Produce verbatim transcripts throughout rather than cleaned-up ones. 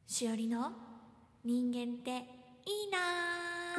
しおりの人間っていいな。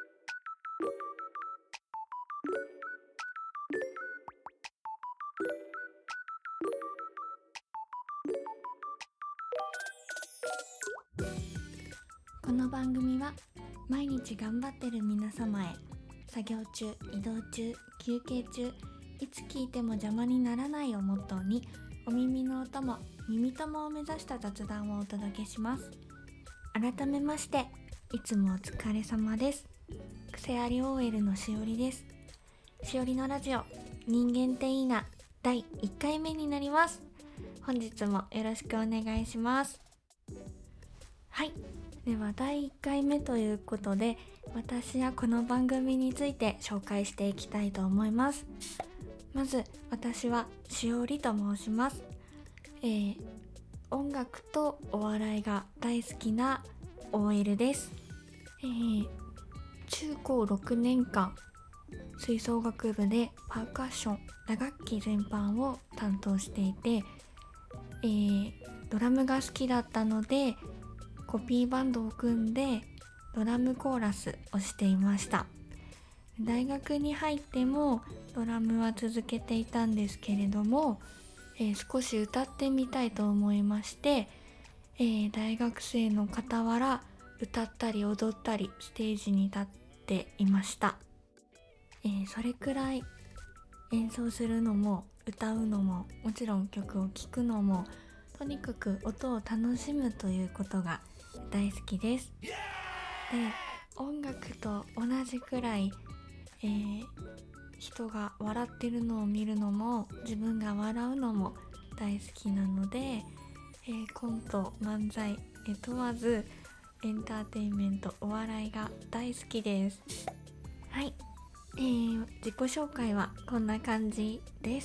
この番組は毎日頑張ってる皆様へ、作業中、移動中、休憩中、いつ聞いても邪魔にならないをモットーに、お耳のお供、耳友を目指した雑談をお届けします。改めまして、いつもお疲れ様です。癖あり オーエル のしおりです。しおりのラジオ、人間っていいな、だいいっかいめになります。本日もよろしくお願いします。はい。ではだいいっかいめということで、私はこの番組について紹介していきたいと思います。まず、私はしおりと申します。えー、音楽とお笑いが大好きな オーエル です。えー、中高ろくねんかん、吹奏楽部でパーカッション、打楽器全般を担当していて、えー、ドラムが好きだったので、コピーバンドを組んでドラムコーラスをしていました。大学に入ってもドラムは続けていたんですけれども、えー、少し歌ってみたいと思いまして、えー、大学生の傍ら歌ったり踊ったりステージに立っていました。えー、それくらい演奏するのも歌うのも、もちろん曲を聴くのも、とにかく音を楽しむということが大好きです。で、音楽と同じくらい、えー、人が笑ってるのを見るのも、自分が笑うのも大好きなので、えー、コント、漫才、えー、問わずエンターテインメント、お笑いが大好きです。はい、えー、自己紹介はこんな感じです。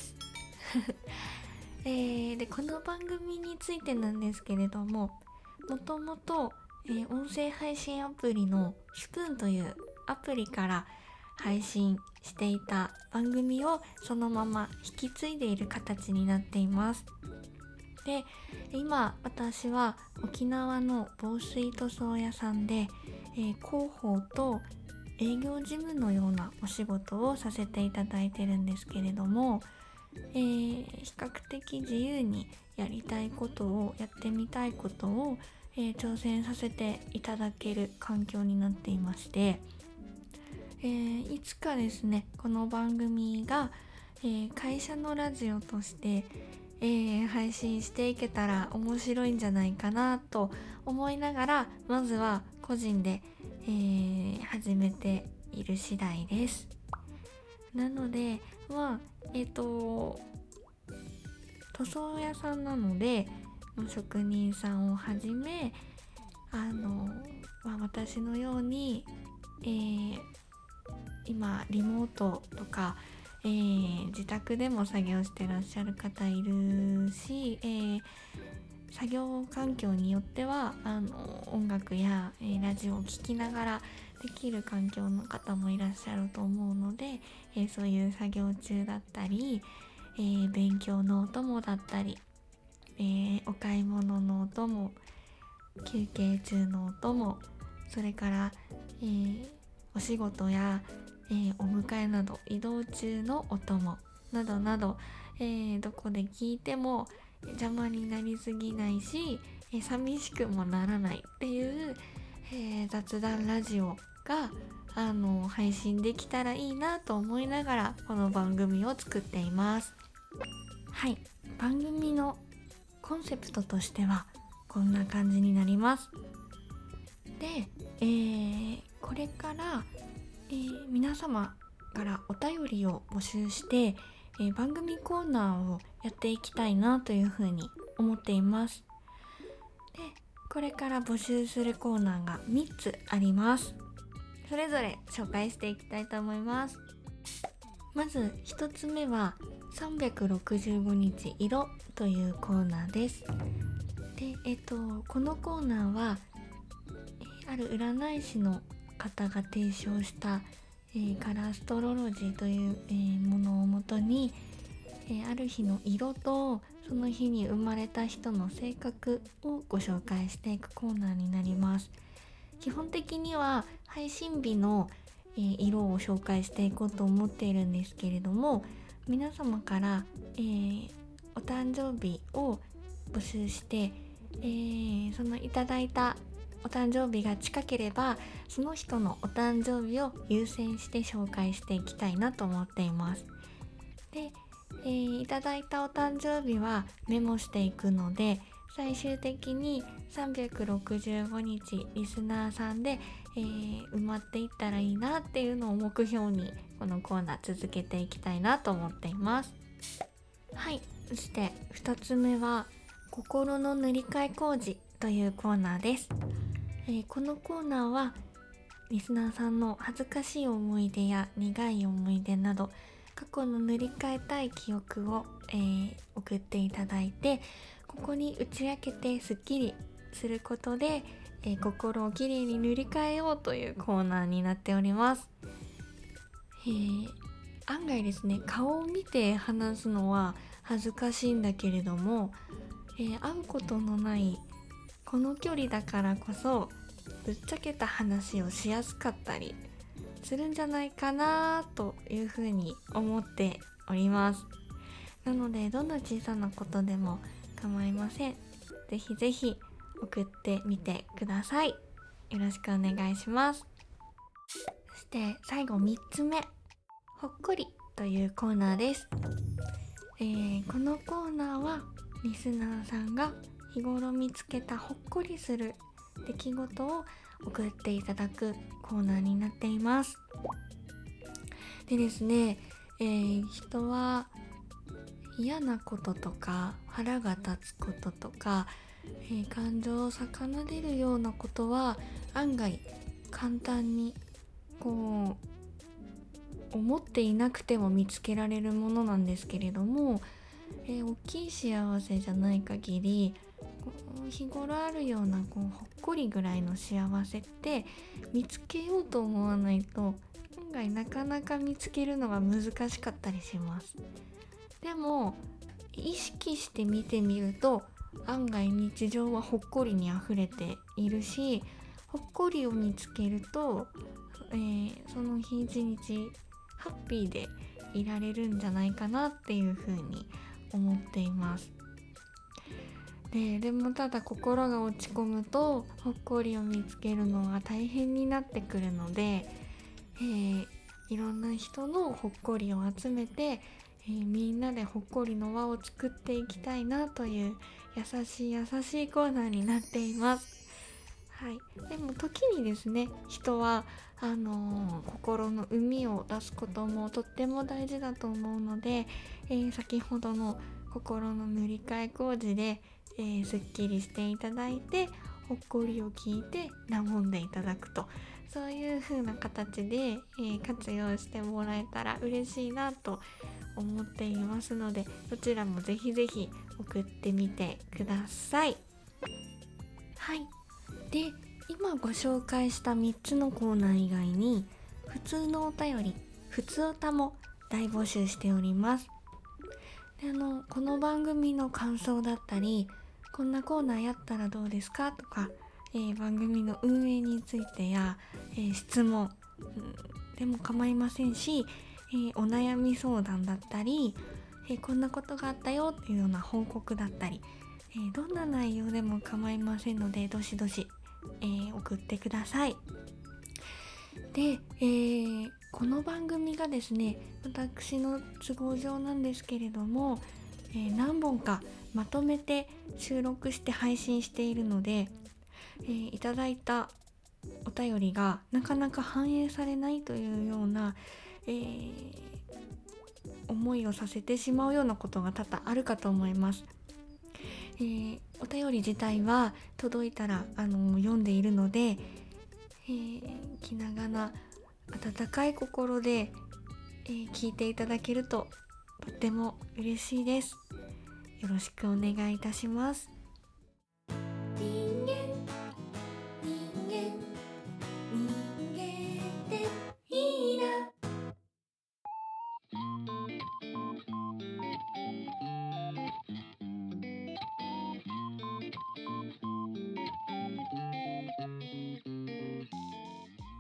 えー、でこの番組についてなんですけれども、もともと、えー、音声配信アプリのスプーンというアプリから配信していた番組をそのまま引き継いでいる形になっています。で、今私は沖縄の防水塗装屋さんで、えー、広報と営業事務のようなお仕事をさせていただいてるんですけれども、えー、比較的自由にやりたいことをやってみたいことを、えー、挑戦させていただける環境になっていまして、えー、いつかですね、この番組が、えー、会社のラジオとして、えー、配信していけたら面白いんじゃないかなと思いながら、まずは個人で、えー、始めている次第です。なので、まあ、えっと、塗装屋さんなので、職人さんをはじめ、あの、まあ、私のように、えー、今、リモートとか、えー、自宅でも作業してらっしゃる方いるし、えー、作業環境によってはあの音楽や、えー、ラジオを聴きながらできる環境の方もいらっしゃると思うので、えー、そういう作業中だったり、えー、勉強のお供だったり、えー、お買い物のお供、休憩中のお供、それから、えー、お仕事や、えー、お迎えなど移動中のお供などなど、えー、どこで聞いても邪魔になりすぎないし、えー、寂しくもならないっていう、えー、雑談ラジオがあの配信できたらいいなと思いながらこの番組を作っています。はい、番組のコンセプトとしてはこんな感じになります。で、えー、これから、えー、皆様からお便りを募集して、えー、番組コーナーをやっていきたいなというふうに思っています。で、これから募集するコーナーがみっつあります。それぞれ紹介していきたいと思います。まずひとつめはさんびゃくろくじゅうごにち色というコーナーです。で、えっと、このコーナーは、えー、ある占い師の方が提唱した、えー、カラーアストロロジーという、えー、ものをもとに、えー、ある日の色と、 その日に生まれた人の性格をご紹介していくコーナーになります。基本的には配信日の、えー色を紹介していこうと思っているんですけれども、皆様から、えーお誕生日を募集して、えーそのいただいたお誕生日が近ければその人のお誕生日を優先して紹介していきたいなと思っています。で、えーいただいたお誕生日はメモしていくので、最終的にさんびゃくろくじゅうごにちリスナーさんで、えー埋まっていったらいいなっていうのを目標にこのコーナー続けていきたいなと思っています。はい、そしてふたつめは心の塗り替え工事というコーナーです。えーこのコーナーはリスナーさんの恥ずかしい思い出や苦い思い出など過去の塗り替えたい記憶を、えー送っていただいて、ここに打ち明けてスッキリすることで、えー心をきれいに塗り替えようというコーナーになっております。えー案外ですね、顔を見て話すのは恥ずかしいんだけれども、えー会うことのないこの距離だからこそぶっちゃけた話をしやすかったりするんじゃないかなというふうに思っております。なのでどんな小さなことでも構いません。ぜひぜひ送ってみてください。よろしくお願いします。そして最後みっつめ、ほっこりというコーナーです。えーこのコーナーはリスナーさんが日頃見つけたほっこりする出来事を送っていただくコーナーになっています。でですね、えー人は嫌なこととか腹が立つこととか、えー感情を奏でるようなことは案外簡単にこう思っていなくても見つけられるものなんですけれども、えー大きい幸せじゃない限りこう日頃あるようなこうほっこりぐらいの幸せって見つけようと思わないと案外なかなか見つけるのが難しかったりします。でも意識して見てみると案外日常はほっこりにあふれているし、ほっこりを見つけると、えーその日一日ハッピーでいられるんじゃないかなっていうふうに思っています。で、でもただ心が落ち込むとほっこりを見つけるのが大変になってくるので、えーいろんな人のほっこりを集めて、えーみんなでほっこりの輪を作っていきたいなという優しい優しいコーナーになっています。はい、でも時にですね、人はあのー心の膿を出すこともとっても大事だと思うので、えー先ほどの心の塗り替え工事で、えーすっきりしていただいてほっこりを聞いて和んでいただくと、そういう風な形で、えー活用してもらえたら嬉しいなと思っていますので、どちらもぜひぜひ送ってみてください。はい、で今ご紹介したみっつのコーナー以外に普通のお便り、普通おたも大募集しております。であのこの番組の感想だったり、こんなコーナーやったらどうですかとか、えー番組の運営についてや、えー質問、うんでも構いませんし、えーお悩み相談だったり、えーこんなことがあったよっていうような報告だったり、えーどんな内容でも構いませんのでどしどし、えー送ってください。で、えーこの番組がですね、私の都合上なんですけれども、えー何本かまとめて収録して配信しているので、えーいただいたお便りがなかなか反映されないというような、えー思いをさせてしまうようなことが多々あるかと思います。えーお便り自体は届いたらあの読んでいるので、えー気長な温かい心で、えー聞いていただけるととっても嬉しいです。よろしくお願いいたします。人間人間人間っていいな。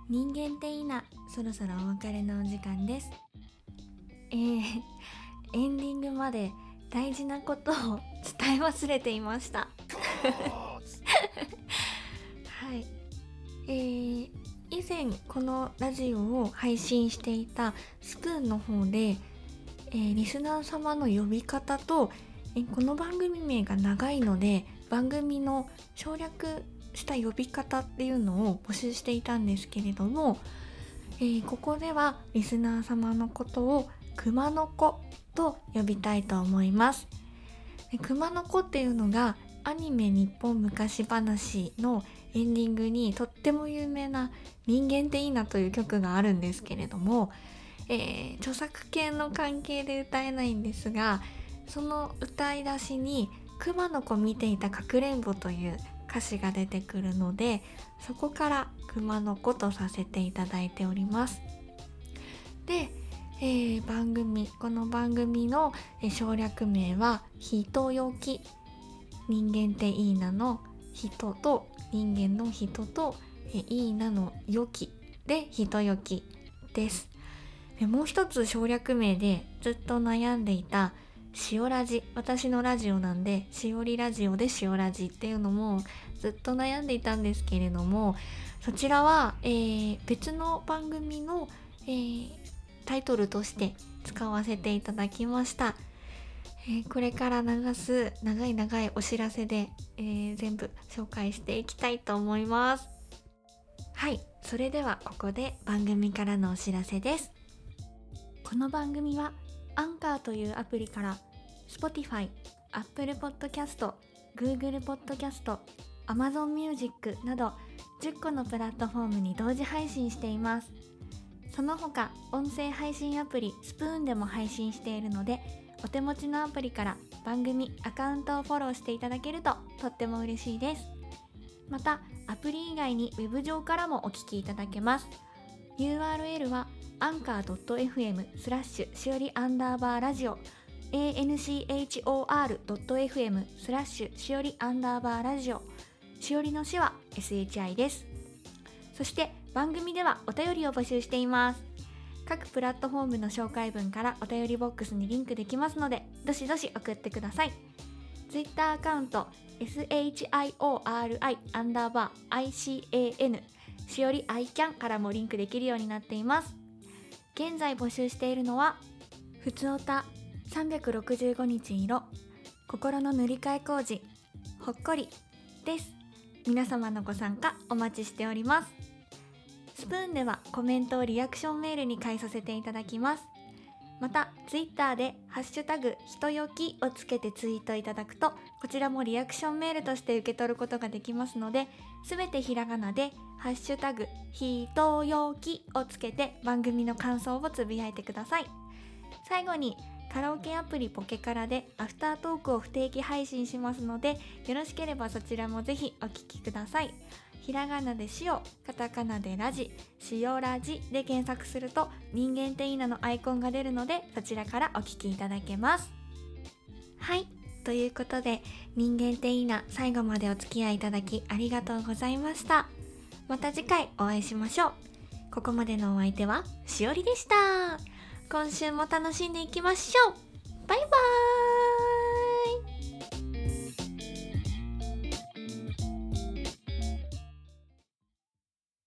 人間っていいな、そろそろお別れのお時間です。えー、エンディングまで大事なことを伝え忘れていましたはい、えー、以前このラジオを配信していたスプーンの方で、えー、リスナー様の呼び方と、えー、この番組名が長いので番組の省略した呼び方っていうのを募集していたんですけれども、えー、ここではリスナー様のことを熊の子と呼びたいと思います。熊の子っていうのがアニメ日本昔話のエンディングにとっても有名な人間っていいなという曲があるんですけれども、えー、著作権の関係で歌えないんですが、その歌い出しに熊の子見ていたかくれんぼという歌詞が出てくるので、そこから熊の子とさせていただいております。で、えー、番組この番組の、えー、省略名は人よき、人間っていいなの人と人間の人と、えー、いいなのよきで人よきです。でもう一つ省略名でずっと悩んでいたしおラジ、私のラジオなんでしおりラジオでしおラジっていうのもずっと悩んでいたんですけれども、そちらは、えー、別の番組の、えー、タイトルとして使わせていただきました。えー、これから流す長い長いお知らせで、えー、全部紹介していきたいと思います。はい、それではここで番組からのお知らせです。この番組はアンカーというアプリから Spotify、Apple Podcast、Google Podcast、Amazon Music などじゅっこのプラットフォームに同時配信しています。その他音声配信アプリスプーンでも配信しているので、お手持ちのアプリから番組アカウントをフォローしていただけるととっても嬉しいです。またアプリ以外にウェブ上からもお聞きいただけます。 ユーアールエル はアンカー ドット エフエム スラッシュしおりアンダーバーラジオ アンカー ドット エフエム スラッシュしおりアンダーバーラジオ、しおりのしは エスエイチアイ です。そして番組ではお便りを募集しています。各プラットフォームの紹介文からお便りボックスにリンクできますので、どしどし送ってください。Twitter アカウント エスエイチアイオーアールアイ アンダーバー アイシーエーエヌ しおり アイキャン からもリンクできるようになっています。現在募集しているのはふつおた、さんびゃくろくじゅうごにち色、心の塗り替え工事、ほっこりです。皆様のご参加お待ちしております。スプーンではコメントをリアクションメールに返させていただきます。またツイッターでハッシュタグひとよきをつけてツイートいただくと、こちらもリアクションメールとして受け取ることができますので、すべてひらがなでハッシュタグひとよきをつけて番組の感想をつぶやいてください。最後にカラオケアプリポケカラでアフタートークを不定期配信しますので、よろしければそちらもぜひお聞きください。ひらがなでしお、カタカナでラジ、しおラジで検索すると人間っていいなのアイコンが出るので、そちらからお聞きいただけます。はい、ということで人間っていいな最後までお付き合いいただきありがとうございました。また次回お会いしましょう。ここまでのお相手はしおりでした。今週も楽しんでいきましょう。バイバーイ。